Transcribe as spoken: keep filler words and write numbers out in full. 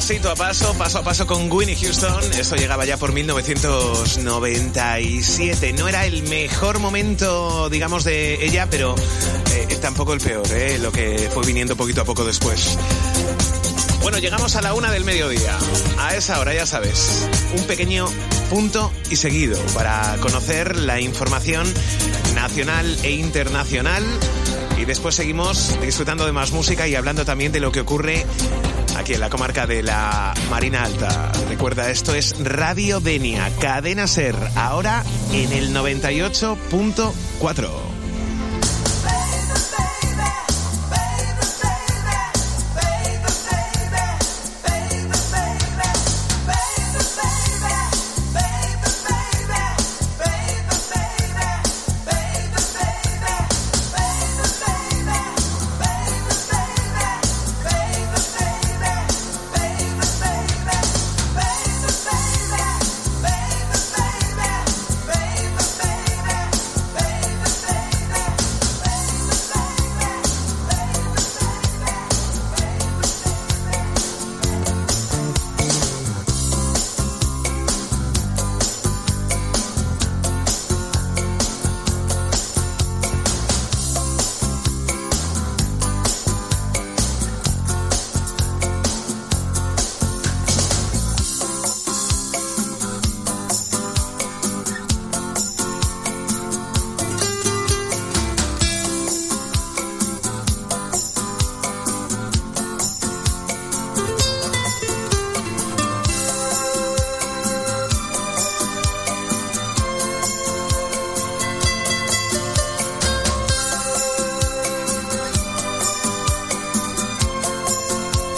pasito a paso, paso a paso con Whitney Houston. Esto llegaba ya por mil novecientos noventa y siete. No era el mejor momento, digamos, de ella, pero eh, tampoco el peor, eh, lo que fue viniendo poquito a poco después. Bueno, llegamos a la una del mediodía. A esa hora, ya sabes, un pequeño punto y seguido para conocer la información nacional e internacional. Y después seguimos disfrutando de más música y hablando también de lo que ocurre aquí en la comarca de la Marina Alta. Recuerda, esto es Radio Denia, Cadena Ser, ahora en el noventa y ocho punto cuatro.